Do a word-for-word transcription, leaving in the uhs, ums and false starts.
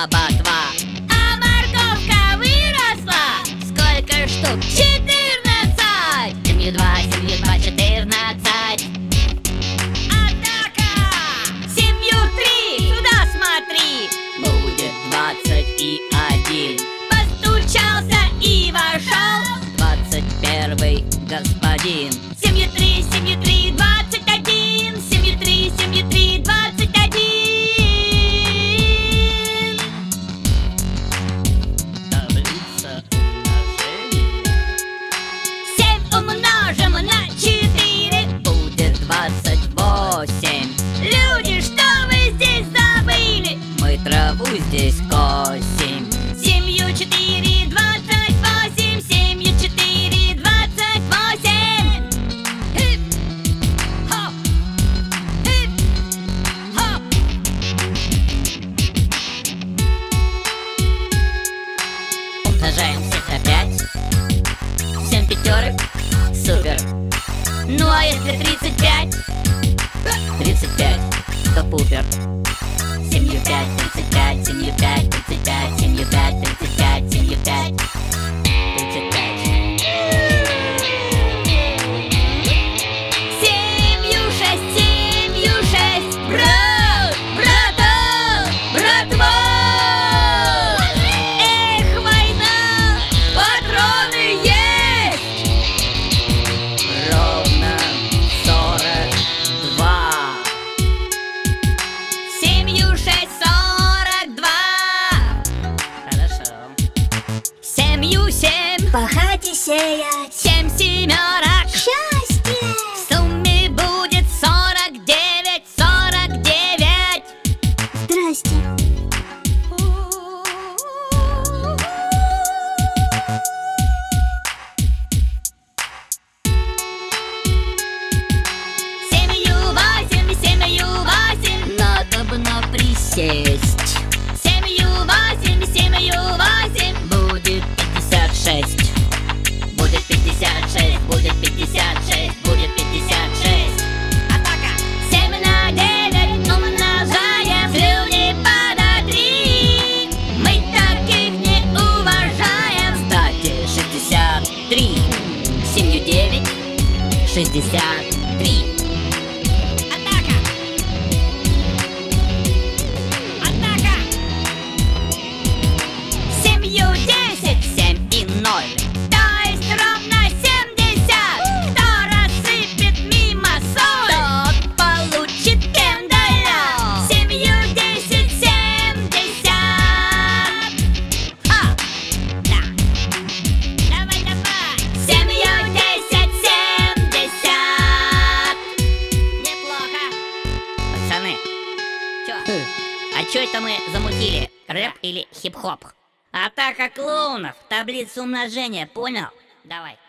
ботва. А морковка выросла. Сколько штук? Четырнадцать. Семью два, семью два, четырнадцать. Атака! Семью три, сюда смотри. Будет двадцать и один. Постучался и вошел двадцать первый господин. Семью три, семью три, двадцать один. Семью три, семью три, двадцать один. Таблица умножения. Семь умножим на четыре будет двадцать восемь. Люди, что вы здесь забыли? Мы траву здесь косим. Семью четыре, двадцать восемь. Семью четыре, двадцать восемь. Хип, хоп, хип, хоп. Умножаем всех на пять. Семь пятерок, супер. Ну а если тридцать пять? тридцать пять, то пупер. Семью пять, тридцать пять, семью пять, тридцать пять, семью пять, тридцать пять, семью пять, тридцать пять. Семью шесть, семью шесть. Брат, братан, братва. Эх, война, патроны есть. Ровно сорок два. Семью шесть, сорок два. Хорошо. Семью семь. Пахать и сеять. Семь семерок. Счастье. В сумме будет сорок девять, сорок девять. Здрасте. Семью восемь, семью восемь. Надо бы на присесть. Семью восемь, семью восемь. Будет пятьдесят шесть. Будет пятьдесят шесть, будет пятьдесят шесть, будет пятьдесят шесть. Атака! Семь на девять умножаем. Слюни по три. Мы таких не уважаем. Кстати, шестьдесят три. Семью девять. Шестьдесят три. Атака! Атака! Семью десять. Семь и ноль. То есть ровно семьдесят. Кто рассыпет мимо соль, тот получит кендаля. Семью десять, семьдесят. Ха! Да. Давай, давай. Семью десять, семьдесят. Неплохо. Пацаны, чё? А чё это мы замутили? Рэп или хип-хоп? Атака клоунов, таблицу умножения, понял? Давай.